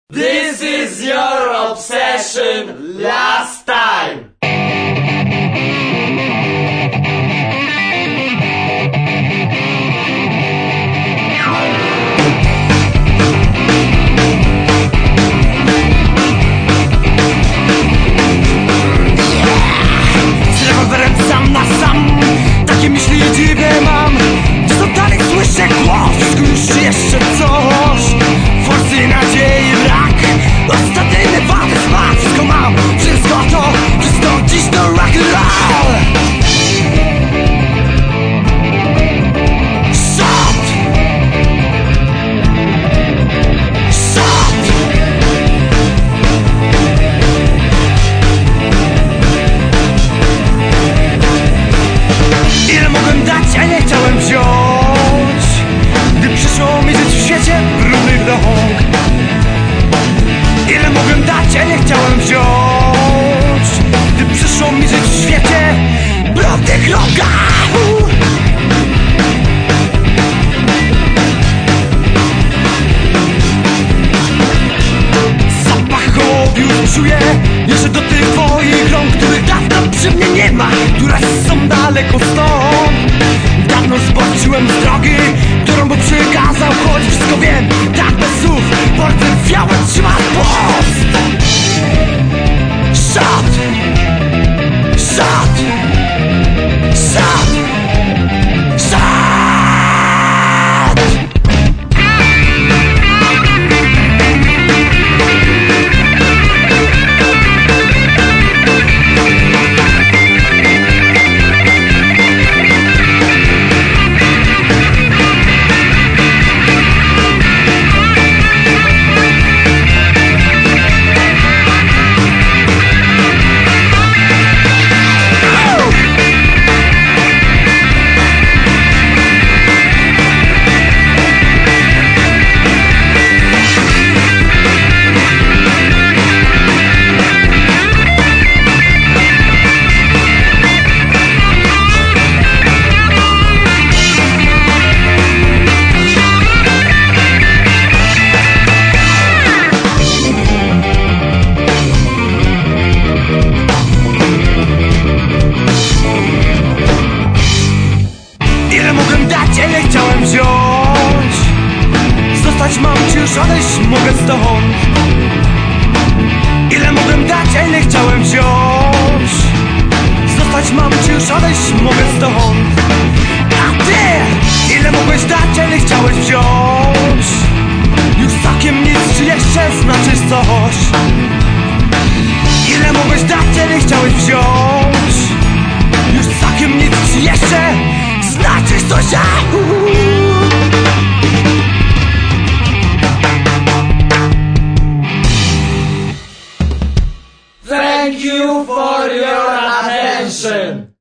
This is your obsession last time. Z rewolwerem sam na sam, takie myśli dziwne mam. Co dalej słyszę głos, już jeszcze coś. Forsy, nadziei brak, ostateczny wady smak. Wszystko mam, wszystko to, wszystko dziś to rock'n'roll. Shot! Shot! Ile mogłem dać, a nie chciałem wziąć, gdy przyszło mi żyć w świecie brudnych rąk. Ile mogłem dać, a nie chciałem wziąć, gdy przyszło mi żyć w świecie brudnych rąk. Zapach obiór czuję jeszcze do tych twoich rąk, których dawno przy mnie nie ma, które są daleko stąd. Dawno zboczyłem z drogi, którą Bóg przykazał, choć wszystko wiem, tak bez słów, portrefiałem trzyma post. Shot! Shot! Shot! Shot! Ile mogłem dać, a nie chciałem wziąć. Zostać mam, czy już odejść mogę stąd. Ile mogłem dać, a nie chciałem wziąć. Zostać mam, czy już odejść mogę stąd. A ty, ile mogłeś dać, a nie chciałeś wziąć. Już całkiem nic, czy jeszcze znaczysz coś. Ile mogłeś dać, a nie chciałeś wziąć. Już całkiem nic, czy jeszcze znaczysz coś. Thank you for your attention.